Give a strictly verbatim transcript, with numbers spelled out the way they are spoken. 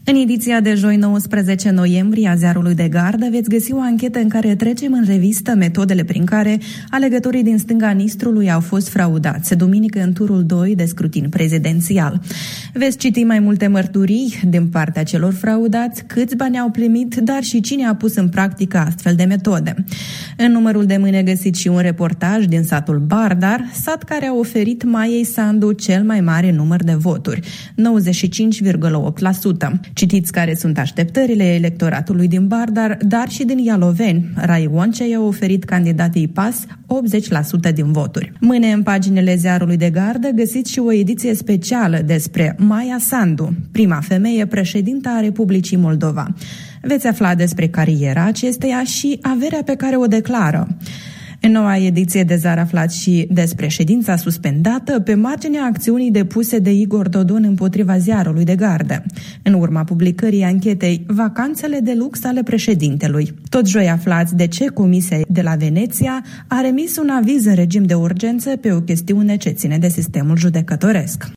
În ediția de joi, nouăsprezece noiembrie, a Ziarului de Gardă, veți găsi o anchetă în care trecem în revistă metodele prin care alegătorii din stânga Nistrului au fost fraudați duminică în turul doi de scrutin prezidențial. Veți citi mai multe mărturii din partea celor fraudați, câți bani au primit, dar și cine a pus în practică astfel de metode. În numărul de mâine găsiți și un reportaj din satul Bardar, sat care a oferit Maiei Sandu cel mai mare număr de voturi, nouăzeci și cinci virgulă opt la sută. Citiți care sunt așteptările electoratului din Bardar, dar și din Ialoveni. Rai Oncei a oferit candidatii P A S optzeci la sută din voturi. Mâine, în paginile Ziarului de Gardă, găsiți și o ediție specială despre Maia Sandu, prima femeie președintă a Republicii Moldova. Veți afla despre cariera acesteia și averea pe care o declară. În noua ediție de Zar aflați și despre ședința suspendată pe marginea acțiunii depuse de Igor Dodon împotriva Ziarului de Gardă, în urma publicării anchetei Vacanțele de lux ale președintelui. Tot joi aflați de ce Comisia de la Veneția a remis un aviz în regim de urgență pe o chestiune ce ține de sistemul judecătoresc.